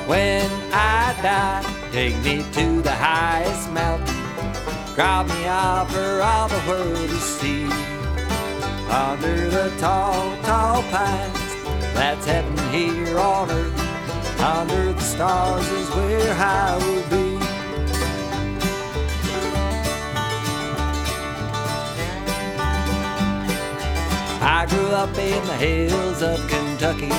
When I die, take me to the highest mountain. Drop me off for all the world to see. Under the tall, tall pines, that's heaven here on earth. Under the stars is where I will be. I grew up in the hills of Kentucky.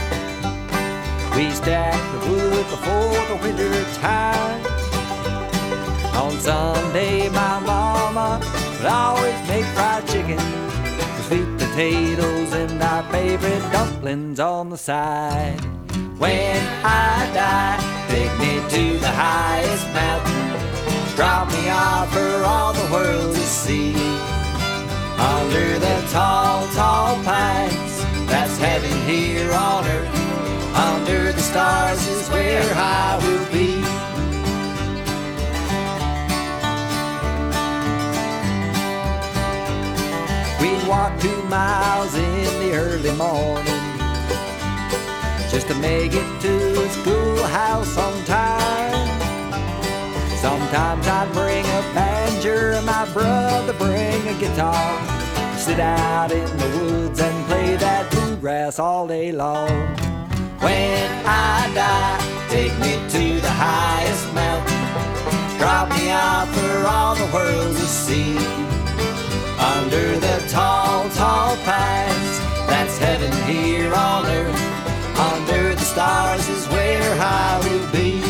We stacked the wood before the winter time. On Sunday, my mama would always make fried chicken, sweet potatoes, and our favorite dumplings on the side. When I die, take me to the highest mountain. Drop me off for all the world to see. Under the tall, tall pines, that's heaven here on earth. Under the stars is where I will be. We'd walk 2 miles in the early morning just to make it to the schoolhouse on time. Sometimes I'd bring a banjo and my brother bring a guitar. Sit out in the woods and play that bluegrass all day long. When I die, take me to the highest mountain. Drop me off for all the world to see. Under the tall, tall pines, that's heaven here on earth. Under the stars is where I will be.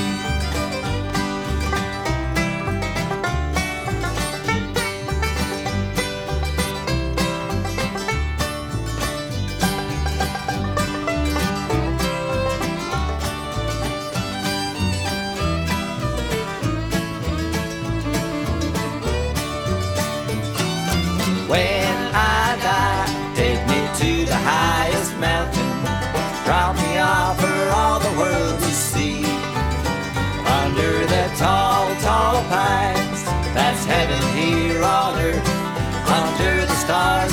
When I die, take me to the highest mountain. Drop me off for all the world to see. Under the tall, tall pines, that's heaven here on earth. Under the stars